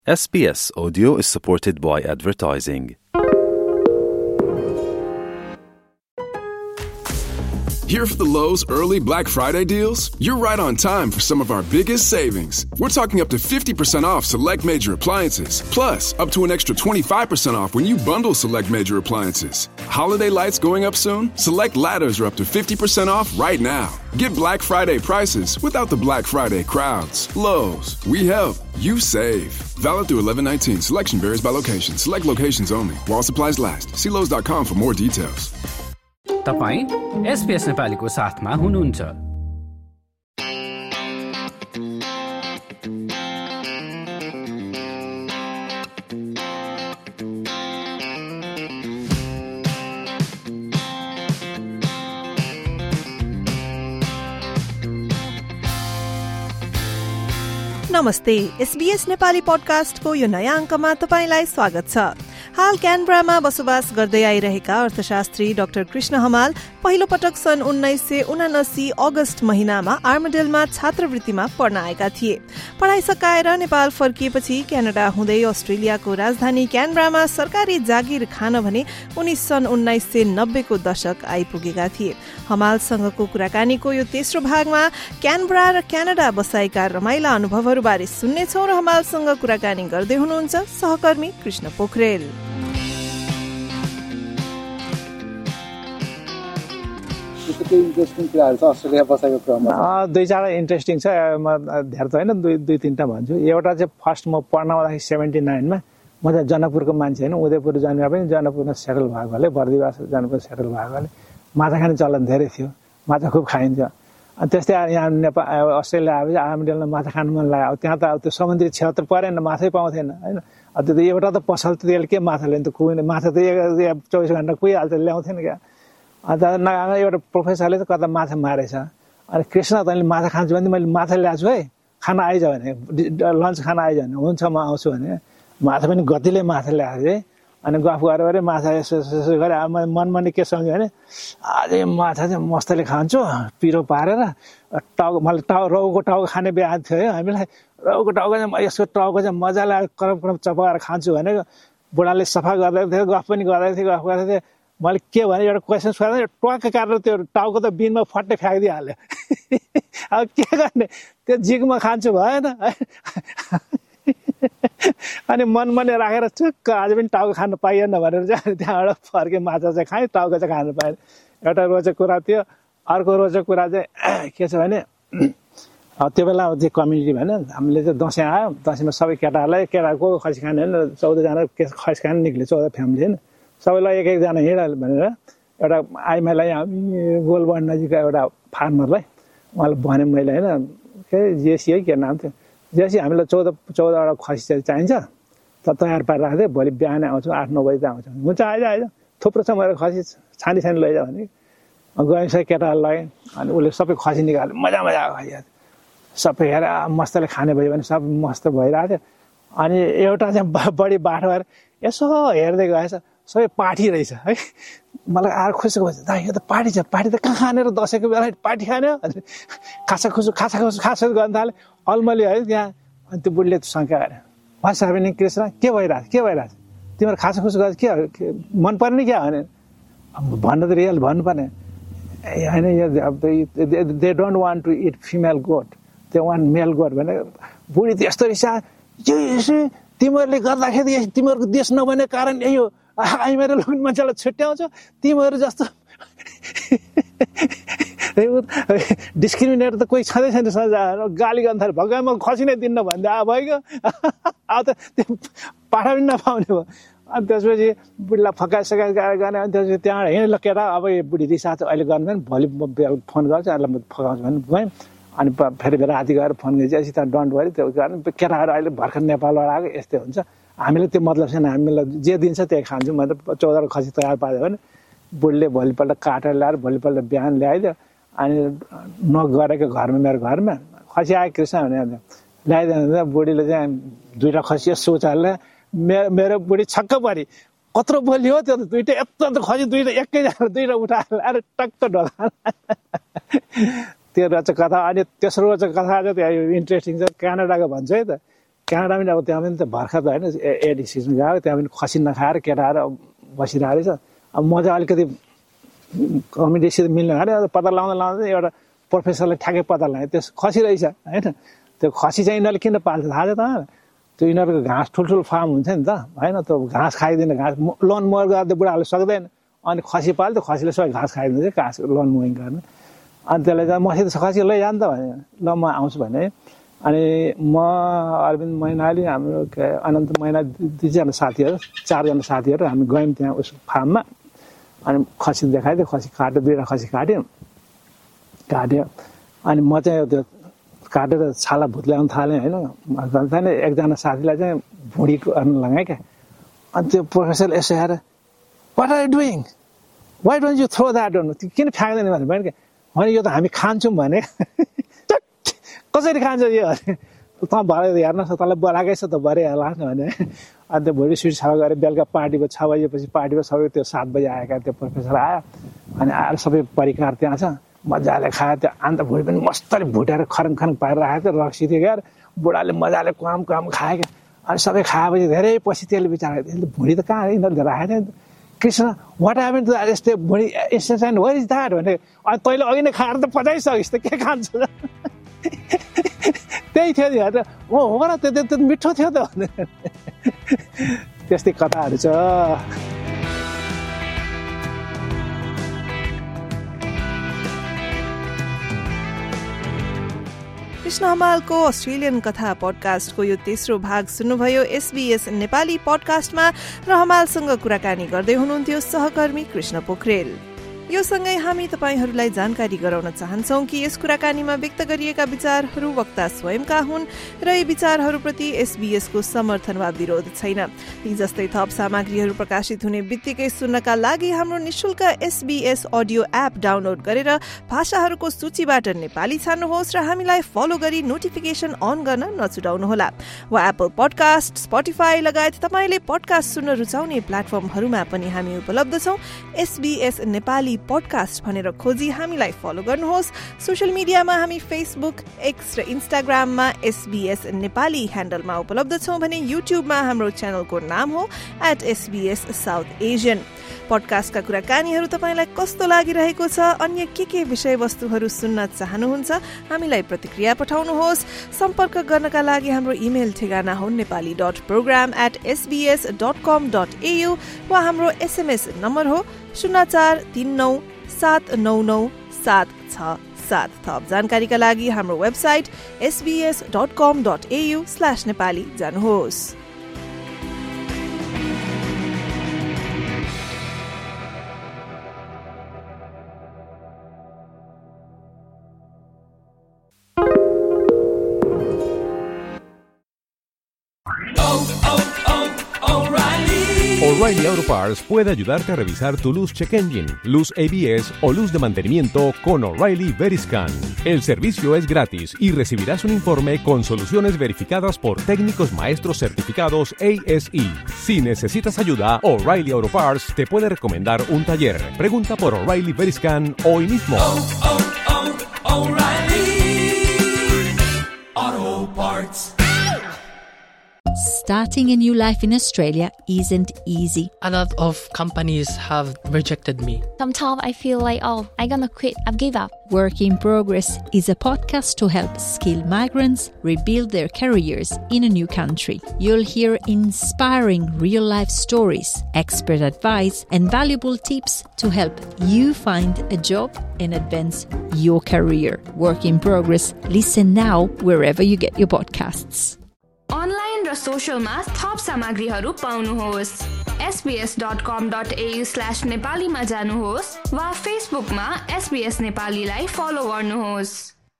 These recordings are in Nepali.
SBS Audio is supported by advertising. Here for the Lowe's early Black Friday deals? You're right on time for some of our biggest savings. We're talking up to 50% off select major appliances. Plus, up to an extra 25% off when you bundle select major appliances. Holiday lights going up soon? Select ladders are up to 50% off right now. Get Black Friday prices without the Black Friday crowds. Lowe's, we help, you save. Valid through 11/19. Selection varies by location. Select locations only. While supplies last. See Lowe's.com for more details. तपाईं SBS नेपालीको साथमा हुनुहुन्छ। नमस्ते, SBS नेपाली पोडकास्टको यो नयाँ अङ्कमा तपाईंलाई स्वागत छ। हाल क्यानबरामा बसोबास गर्दै आइरहेका अर्थशास्त्री डाक्टर कृष्ण हमाल पहिलो पटक सन् 1979 अगस्त महिनामा आर्मडेलमा छात्रवृत्तिमा पढ्न आएका थिए। पढाइ सकाएर नेपाल फर्किएपछि क्यानाडा हुँदै अस्ट्रेलियाको राजधानी क्यानबरामा सरकारी जागिर खान भने उनी सन् 1990 को दशक आइपुगेका थिए। हमालसँगको कुराकानीको यो तेस्रो भागमा क्यानबरा र क्यानाडा बसाइका रमाइला अनुभवहरूबारे सुन्नेछौं र हमालसँग कुराकानी गर्दै हुनुहुन्छ सहकर्मी कृष्ण पोखरेल। इन्ट्रेस्टिङ कुराहरू छ अस्ट्रेलिया बसाइको क्रममा। दुई चारवटा इन्ट्रेस्टिङ छ, म धेरै त होइन, दुई तिनवटा भन्छु। एउटा चाहिँ फर्स्ट म पढ्न आउँदाखेरि 79 म चाहिँ जनकपुरको मान्छे होइन, उदयपुर जन्मेर पनि जनकपुरमा सेटल भएकोले, बर्दिवास जनकपुर सेटल भएकोले माछा खाने चलन धेरै थियो, माछा खुब खाइन्छ। अनि त्यस्तै यहाँ नेपाल अस्ट्रेलिया आएपछि आर्मडेलमा माछा खानु मन लाग्यो। त्यहाँ त त्यो समुद्री क्षेत्र परेन, माछै पाउँथेन होइन। त्यो त एउटा त पसल त्यसले के माछा ल्याउनु, त कुहिने माछा त 24 घन्टा कुहिहाल्छ, ल्याउँथेन क्या। अन्त एउटा प्रोफेसरले त कता माछा मारेछ, अनि कृष्ण तैँले माछा खान्छु भने मैले माछा ल्याएको छु है, खाना आइज भने, लन्च खाना आइज भने हुन्छ म आउँछु भने माछा पनि गतिले माछा ल्याएको थिएँ। अनि गफ गरेर माछा यसो यसो गरेँ। मनमा नि के सम्झ्यो भने अझै माछा चाहिँ मस्तले खान्छु, पिरो पारेर टाउको, मैले रौको टाउको खाने बिहा थियो है हामीलाई। रौको टाउको चाहिँ यसको टाउको चाहिँ मजाले करम करम चपाएर खान्छु भने बुढाले सफा गर्दै थियो, गफ पनि गर्दै थिएँ। मैले के भने एउटा क्वेसन सोधेँ, ट्वाक्क काटेर त्यो टाउको त बिनमा फट्टै फ्याँकिदिइहाल्यो। अब के गर्ने, त्यो जिगमा खान्छु भएन। अनि मनमा राखेर चुक्क आज पनि टाउको खानु पाइएन भनेर चाहिँ त्यहाँबाट फर्के माछा चाहिँ खाएँ, टाउको चाहिँ खानु पाएन। एउटा रोचक कुरा थियो। अर्को रोचक कुरा चाहिँ के छ भने त्यो बेला चाहिँ कम्युनिटी भने हामीले चाहिँ दसैँ आयो, दसैँमा सबै केटाहरूलाई केटाको खसी खाने होइन, 14जना खसी खाने निक्ल्यो, 14 फ्यामिली होइन, सबैलाई एक एकजना हिँड भनेर एउटा आइमाईलाई गोलबन्ड नजिक एउटा फार्मरलाई उहाँलाई भने मैले होइन, के जेसी है के नाम थियो, जेसी हामीलाई 14वटा खसी चाहिँ चाहिन्छ, त तयार पारेर राख्दै भोलि बिहान आउँछु, 8-9 बजी आउँछु। हुन्छ आइज थुप्रो छ मेरो खसी, छानी लैजा भने गएपछि केटाहरू लगाएँ। अनि उसले सबै खसी निकाल्यो, मजा आयो, सबै हेरेर मस्तले खाने भयो भने सब मस्त भइरहेको थियो। अनि एउटा चाहिँ बढी बाटो भएर यसो हेर्दै गएछ, सबै पाठी रहेछ है। मलाई आएर खुसी भएछ, दा यो त पाठी छ, पाठी त कहाँ खाने र दसैँको बेला पाठी खाने हो, खासा गर्न थाल्यो, अलमली है त्यहाँ। अनि त्यो बुढीले शङ्का गरे, भन्छ भने कृष्ण के भइरहेछ तिम्रो खासाखुस गर्छ, के मन पर्ने क्या भने भन्नु त रियल भन्नुपर्ने होइन। They don't want to eat female goat, they want male goat भने बुढी त यस्तो रिसा, तिमीहरूले गर्दाखेरि तिमीहरूको देश नबने कारण यही हो, मेरो लोक मान्छेलाई छुट्याउँछ, तिमीहरू जस्तो डिस्क्रिमिनेट त कोही छँदै छैन। गाली गर्न थाल्यो, भगवान् म खसी नै दिन्न भन्दा भइगयो। अब त त्यो पाठा पनि नपाउने भयो। अनि त्यसपछि बुढीलाई फकाइ गर्ने। अनि त्यसपछि त्यहाँ हिँड्यो केटा, अब यो बुढी रिसा छ अहिले गर्नु भने भोलि म फोन गर्छु, अहिले म फकाउँछु भने गएँ। अनि फेरि राति गएर फोन गरेपछि त्यहाँ डन्ट भयो, त्यो कारण केटाहरू अहिले भर्खर नेपालबाट आएको यस्तै हुन्छ, हामीले त्यो मतलब छैन, हामीलाई जे दिन्छ त्यही खान्छौँ भनेर 14 खसी तयार पार्यो भने बुढीले भोलिपल्ट काटेर ल्याएर भोलिपल्ट बिहान ल्याइदियो। अनि नगरेको घरमा, मेरो घरमा खसी आयो कृष्ण भने ल्याइदियो। बुढीले चाहिँ 2टा खसी यसो उचाल्यो, मेरो बुढी छक्क परी, कत्रो बोलियो त्यो त, 2टा यत्रो खसी 2टा एकैजना 2टा उठाएर अरे टक्क ढोका। त्यो रोचक कथा। अनि तेस्रो रोचक कथा चाहिँ त्यो इन्ट्रेस्टिङ छ, क्यानाडाको भन्छु है त। क्यानाडा पनि अब त्यहाँ पनि त भर्खर त होइन एडी सिजन गएको त्यहाँ पनि खसी नखाएर केटाएर बसिरहेको रहेछ अब म चाहिँ अलिकति कम्युनिटी मिल्न खाने पत्ता लाउँदा एउटा प्रोफेसरलाई ठ्याक्कै पत्ता लगाएँ त्यो खसी रहेछ होइन त्यो खसी चाहिँ यिनीहरूले किन पाल्छ थाहा छ त त्यो यिनीहरूको घाँस ठुल्ठुलो फार्म हुन्छ नि त होइन त्यो घाँस खाइदिने घाँस लोन मोर गर्दा बुढाहरूले सक्दैन अनि खसी पाल्यो त खसीले सबै घाँस खाइदिन्छ घाँस लोन मोइङ गर्न अनि त्यसलाई चाहिँ मसित खसी लैजानु त भने ल म आउँछु भने अनि म अरविन्द मैनाली हाम्रो अनन्त मैना 2जना साथीहरू 4जना साथीहरू हामी गयौँ त्यहाँ उसको फार्ममा अनि खसी देखाइदियो खसी काट्यो 2टा खसी काट्यो अनि म चाहिँ त्यो काटेर छाला भुत ल्याउन थालेँ होइन एकजना साथीलाई चाहिँ भुँडी गर्न लगाएँ क्या अनि त्यो प्रोफेसरले यसो हेरेर what are you doing why don't you throw that गर्नु त्यो किन फ्याँक्दैन भने क्या भने यो त हामी खान्छौँ भने कसरी खान्छ यो त भरे हेर्नुहोस् तँलाई बोलाएकै छ त भरे होला भने अनि त्यो भुँडी सुट सफा गरेर बेलुका पार्टीको 6 बजेपछि पार्टीको सबै त्यो 7 बजे आएका त्यो प्रोफेसर आयो अनि आएर सबै परिकार त्यहाँ छ मजाले खायो त्यो अन्त भुँडी पनि मस्तरी भुटेर खरङ पारेर राखेको थियो रक्सी थियो क्या बुढाले मजाले काम खायो क्या अनि सबै खाएपछि धेरै पछि त्यसले बिचारा भुँडी त कहाँ यिनीहरूले राखेको थियो कृष्ण वाट ह्यापन टु यस्तै भुँडी एन्ड वाट इज द्याट भने अनि तैँले अघि नै खाएर त पचाइसकिस् त के खान्छ त्यही थियो नि हो र त्यो मिठो थियो त त्यस्तै कथाहरू छ कृष्ण हमालको अस्ट्रेलियन कथा पोडकास्टको यो तेस्रो भाग सुन्नुभयो SBS नेपाली पोडकास्टमा र हमालसँग कुराकानी गर्दै हुनुहुन्थ्यो सहकर्मी कृष्ण पोखरेल यो सँगै हामी तपाईहरूलाई जानकारी गराउन चाहन्छौं कि यस कुराकानीमा व्यक्त गरिएका विचारहरू वक्ता स्वयंका हुन् र यी विचारहरूप्रति SBS को समर्थन वा विरोध छैन। यी जस्तै थप सामग्रीहरू प्रकाशित हुने बित्तिकै सुन्नका लागि हाम्रो निशुल्क SBS अडियो एप डाउनलोड गरेर भाषाहरूको सूचीबाट नेपाली छान्नुहोस् र हामीलाई फलो गरी नोटिफिकेसन अन गर्न नछुटाउनुहोला। वा एप्पल पोडकास्ट, स्पोटिफाई लगायत तपाईले पोडकास्ट सुन्न रुचाउने प्लेटफर्महरूमा पनि हामी उपलब्ध छौं। SBS नेपाली पोडकास्ट भनेर खोजी हामीलाई फलो गर्नुहोस्। सोशल मिडियामा हामी फेसबुक, एक्स र इन्स्टाग्राममा SBS नेपाली ह्यान्डलमा उपलब्ध छौं भने युट्युबमा हाम्रो च्यानलको नाम हो @SBS साउथ एशियन। पोडकास्टका कुराकानीहरू तपाईलाई कस्तो लागिरहेको छ, अन्य के विषयवस्तुहरू सुन्न चाहनुहुन्छ, हामीलाई प्रतिक्रिया पठाउनुहोस्। सम्पर्क गर्नका लागि हाम्रो इमेल ठेगाना हो nepali.program@sbs.com.au वा हाम्रो SMS नम्बर हो 0439799767। थप जानकारीका लागि हाम्रो वेबसाइट sbs.com.au/nepali जानुहोस्। O'Reilly Auto Parts puede ayudarte a revisar tu luz check engine, luz ABS o luz de mantenimiento con O'Reilly Veriscan. El servicio es gratis y recibirás un informe con soluciones verificadas por técnicos maestros certificados ASE. Si necesitas ayuda, O'Reilly Auto Parts te puede recomendar un taller. Pregunta por O'Reilly Veriscan hoy mismo. O'Reilly Auto Parts. Starting a new life in Australia isn't easy. A lot of companies have rejected me. Sometimes I feel like, I'm gonna quit, I've give up. Work in Progress is a podcast to help skilled migrants rebuild their careers in a new country. You'll hear inspiring real-life stories, expert advice, and valuable tips to help you find a job and advance your career. Work in Progress. Listen now wherever you get your podcasts. Online र सोशलमा थप सामग्रीहरू पाउनुहोस्। sbs.com.au/नेपालीमा जानुहोस् वा फेसबुकमा SBS नेपालीलाई फलो गर्नुहोस्।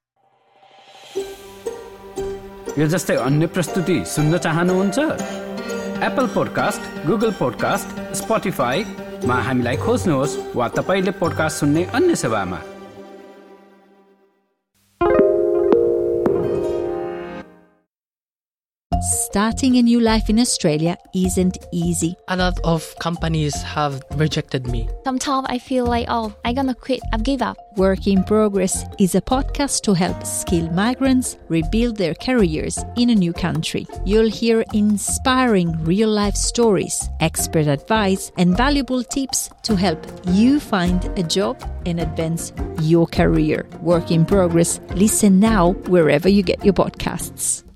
यो जस्तै अन्य प्रस्तुति सुन्न चाहनुहुन्छ? एप्पल पोडकास्ट, गुगल पोडकास्ट, स्पोटिफाईमा हामीलाई खोज्नुहोस् वा तपाईले पोडकास्ट सुन्ने अन्य सेवामा। Starting a new life in Australia isn't easy. A lot of companies have rejected me. Sometimes I feel like, I'm gonna quit. I've given up. Work in Progress is a podcast to help skilled migrants rebuild their careers in a new country. You'll hear inspiring real-life stories, expert advice, and valuable tips to help you find a job and advance your career. Work in Progress. Listen now wherever you get your podcasts.